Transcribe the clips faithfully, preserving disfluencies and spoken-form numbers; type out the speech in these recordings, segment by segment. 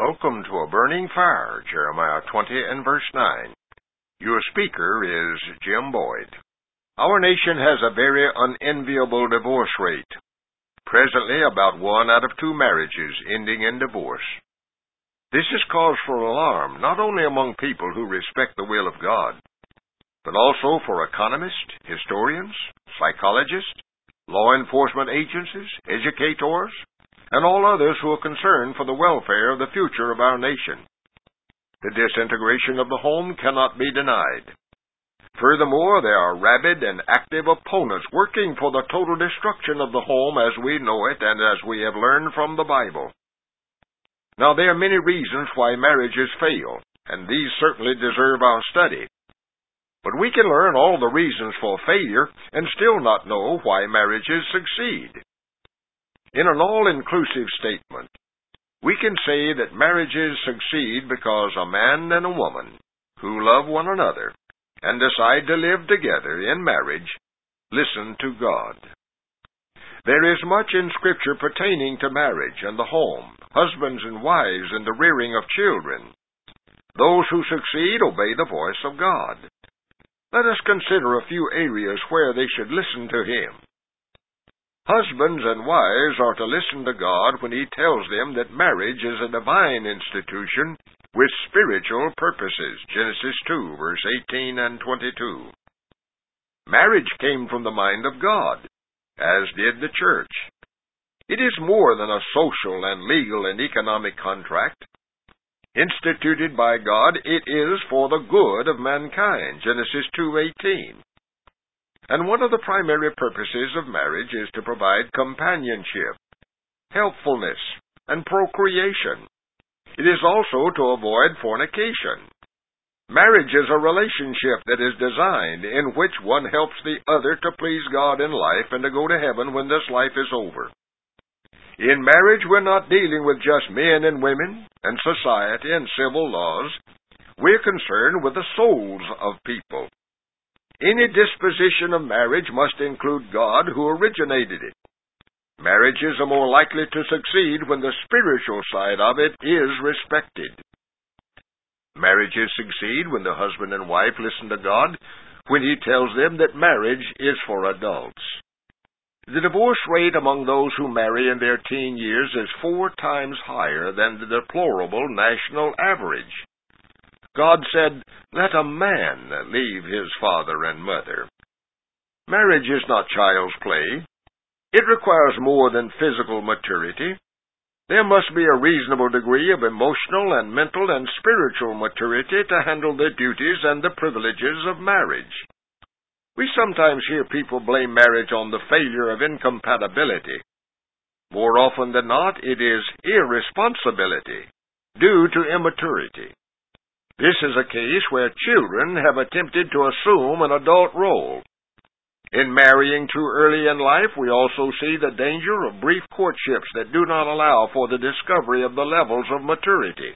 Welcome to A Burning Fire, Jeremiah twenty and verse nine. Your speaker is Jim Boyd. Our nation has a very unenviable divorce rate. Presently, about one out of two marriages ending in divorce. This is cause for alarm, not only among people who respect the will of God, but also for economists, historians, psychologists, law enforcement agencies, educators, and all others who are concerned for the welfare of the future of our nation. The disintegration of the home cannot be denied. Furthermore, there are rabid and active opponents working for the total destruction of the home as we know it and as we have learned from the Bible. Now, there are many reasons why marriages fail, and these certainly deserve our study. But we can learn all the reasons for failure and still not know why marriages succeed. In an all-inclusive statement, we can say that marriages succeed because a man and a woman who love one another and decide to live together in marriage listen to God. There is much in Scripture pertaining to marriage and the home, husbands and wives, and the rearing of children. Those who succeed obey the voice of God. Let us consider a few areas where they should listen to Him. Husbands and wives are to listen to God when He tells them that marriage is a divine institution with spiritual purposes. Genesis two, verse eighteen and twenty-two. Marriage came from the mind of God, as did the church. It is more than a social and legal and economic contract. Instituted by God, it is for the good of mankind. Genesis two eighteen. And one of the primary purposes of marriage is to provide companionship, helpfulness, and procreation. It is also to avoid fornication. Marriage is a relationship that is designed in which one helps the other to please God in life and to go to heaven when this life is over. In marriage, we're not dealing with just men and women and society and civil laws. We're concerned with the souls of people. Any disposition of marriage must include God who originated it. Marriages are more likely to succeed when the spiritual side of it is respected. Marriages succeed when the husband and wife listen to God when He tells them that marriage is for adults. The divorce rate among those who marry in their teen years is four times higher than the deplorable national average. God said, "Let a man leave his father and mother." Marriage is not child's play. It requires more than physical maturity. There must be a reasonable degree of emotional and mental and spiritual maturity to handle the duties and the privileges of marriage. We sometimes hear people blame marriage on the failure of incompatibility. More often than not, it is irresponsibility due to immaturity. This is a case where children have attempted to assume an adult role. In marrying too early in life, we also see the danger of brief courtships that do not allow for the discovery of the levels of maturity.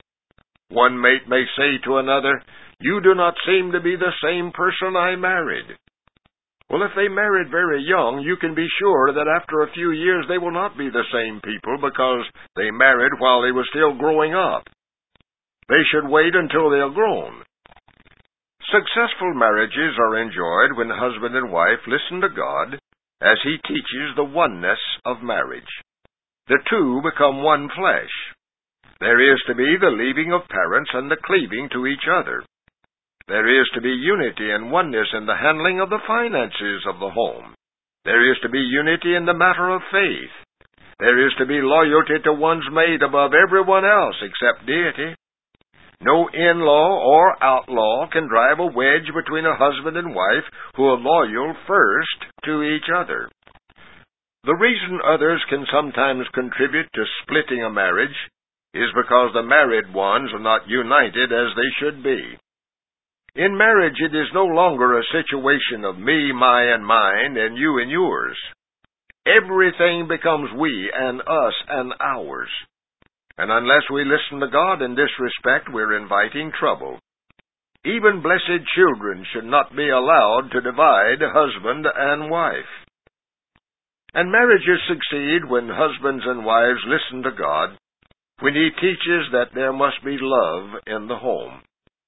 One mate may say to another, "You do not seem to be the same person I married." Well, if they married very young, you can be sure that after a few years they will not be the same people because they married while they were still growing up. They should wait until they are grown. Successful marriages are enjoyed when husband and wife listen to God as He teaches the oneness of marriage. The two become one flesh. There is to be the leaving of parents and the cleaving to each other. There is to be unity and oneness in the handling of the finances of the home. There is to be unity in the matter of faith. There is to be loyalty to one's mate above everyone else except deity. No in-law or outlaw can drive a wedge between a husband and wife who are loyal first to each other. The reason others can sometimes contribute to splitting a marriage is because the married ones are not united as they should be. In marriage, it is no longer a situation of me, my, and mine, and you and yours. Everything becomes we and us and ours. And unless we listen to God in this respect, we're inviting trouble. Even blessed children should not be allowed to divide husband and wife. And marriages succeed when husbands and wives listen to God when he teaches that there must be love in the home.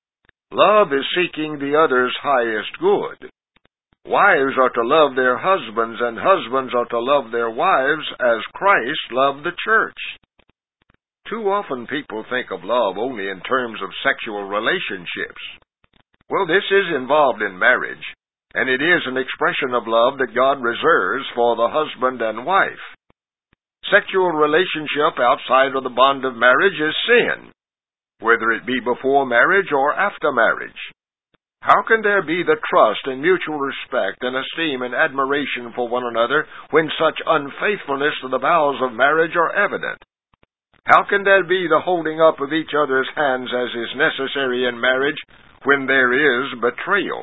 Love is seeking the other's highest good. Wives are to love their husbands, and husbands are to love their wives as Christ loved the church. Too often people think of love only in terms of sexual relationships. Well, this is involved in marriage, and it is an expression of love that God reserves for the husband and wife. Sexual relationship outside of the bond of marriage is sin, whether it be before marriage or after marriage. How can there be the trust and mutual respect and esteem and admiration for one another when such unfaithfulness to the vows of marriage are evident? How can there be the holding up of each other's hands as is necessary in marriage when there is betrayal?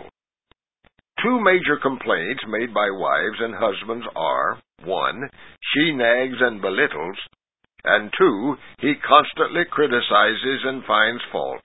Two major complaints made by wives and husbands are, one, she nags and belittles, and two, he constantly criticizes and finds fault.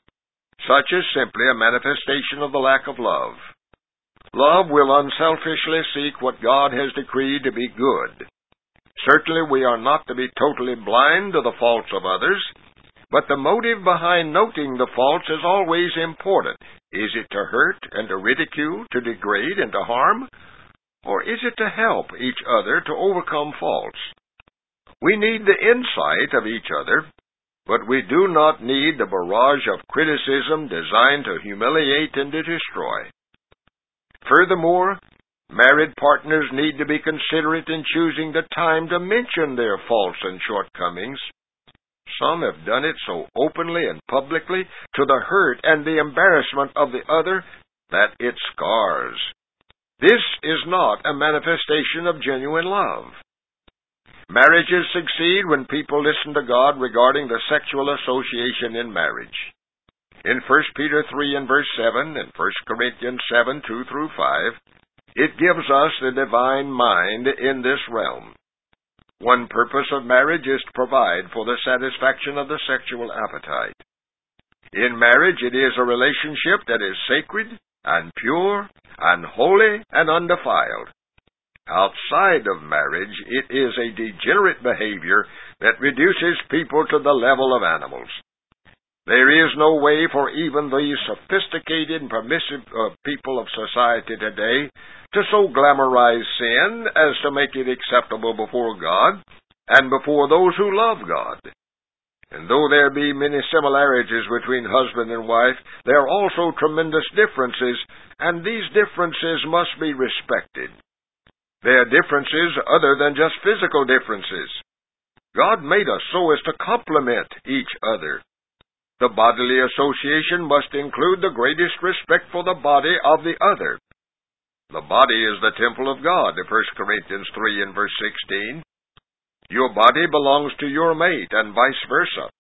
Such is simply a manifestation of the lack of love. Love will unselfishly seek what God has decreed to be good. Certainly we are not to be totally blind to the faults of others, but the motive behind noting the faults is always important. Is it to hurt and to ridicule, to degrade and to harm? Or is it to help each other to overcome faults? We need the insight of each other, but we do not need the barrage of criticism designed to humiliate and to destroy. Furthermore, married partners need to be considerate in choosing the time to mention their faults and shortcomings. Some have done it so openly and publicly to the hurt and the embarrassment of the other that it scars. This is not a manifestation of genuine love. Marriages succeed when people listen to God regarding the sexual association in marriage. In First Peter three and verse seven and First Corinthians seven, two through five, it gives us the divine mind in this realm. One purpose of marriage is to provide for the satisfaction of the sexual appetite. In marriage, it is a relationship that is sacred and pure and holy and undefiled. Outside of marriage, it is a degenerate behavior that reduces people to the level of animals. There is no way for even these sophisticated and permissive uh, people of society today to so glamorize sin as to make it acceptable before God and before those who love God. And though there be many similarities between husband and wife, there are also tremendous differences, and these differences must be respected. There are differences other than just physical differences. God made us so as to complement each other. The bodily association must include the greatest respect for the body of the other. The body is the temple of God, First Corinthians three and verse sixteen. Your body belongs to your mate, and vice versa.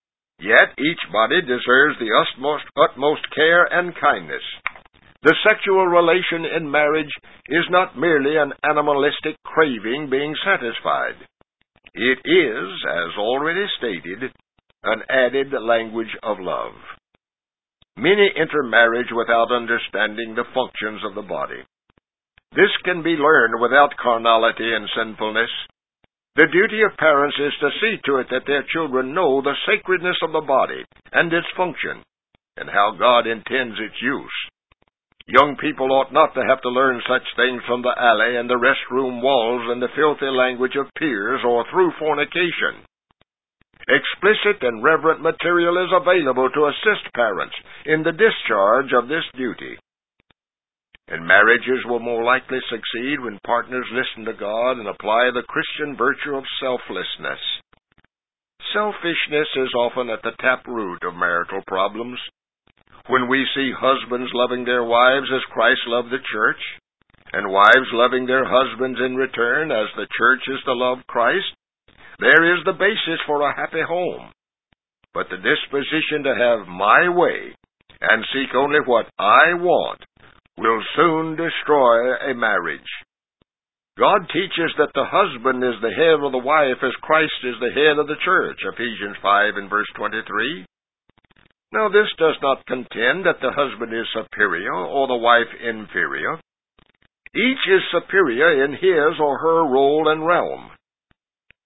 Yet each body deserves the utmost, utmost care and kindness. The sexual relation in marriage is not merely an animalistic craving being satisfied. It is, as already stated, an added language of love. Many enter marriage without understanding the functions of the body. This can be learned without carnality and sinfulness. The duty of parents is to see to it that their children know the sacredness of the body and its function, and how God intends its use. Young people ought not to have to learn such things from the alley and the restroom walls and the filthy language of peers or through fornication. Explicit and reverent material is available to assist parents in the discharge of this duty. And marriages will more likely succeed when partners listen to God and apply the Christian virtue of selflessness. Selfishness is often at the taproot of marital problems. When we see husbands loving their wives as Christ loved the church, and wives loving their husbands in return as the church is to love Christ, there is the basis for a happy home. But the disposition to have my way and seek only what I want will soon destroy a marriage. God teaches that the husband is the head of the wife as Christ is the head of the church, Ephesians five and verse twenty-three. Now this does not contend that the husband is superior or the wife inferior. Each is superior in his or her role and realm.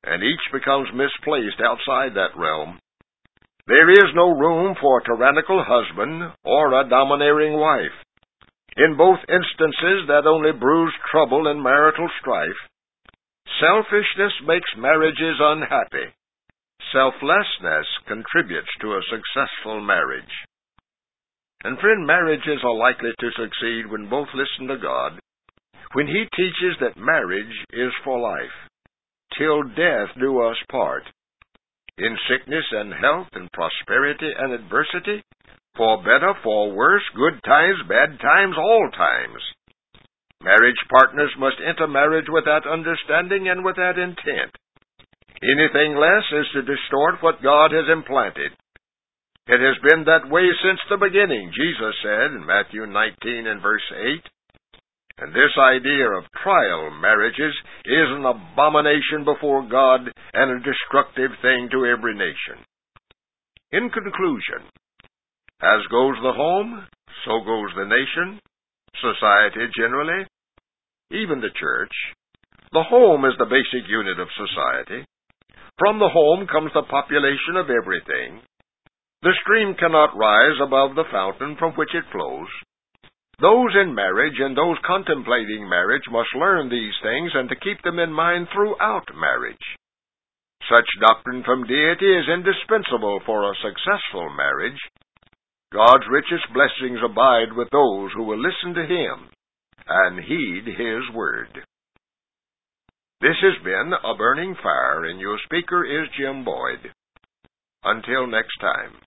and each becomes misplaced outside that realm. There is no room for a tyrannical husband or a domineering wife. In both instances, that only brews trouble and marital strife. Selfishness makes marriages unhappy. Selflessness contributes to a successful marriage. And friend, marriages are likely to succeed when both listen to God, when He teaches that marriage is for life. Till death do us part. In sickness and health and prosperity and adversity, for better, for worse, good times, bad times, all times. Marriage partners must enter marriage with that understanding and with that intent. Anything less is to distort what God has implanted. It has been that way since the beginning, Jesus said in Matthew nineteen and verse eight. And this idea of trial marriages is an abomination before God and a destructive thing to every nation. In conclusion, as goes the home, so goes the nation, society generally, even the church. The home is the basic unit of society. From the home comes the population of everything. The stream cannot rise above the fountain from which it flows. Those in marriage and those contemplating marriage must learn these things and to keep them in mind throughout marriage. Such doctrine from deity is indispensable for a successful marriage. God's richest blessings abide with those who will listen to Him and heed His word. This has been A Burning Fire, and your speaker is Jim Boyd. Until next time.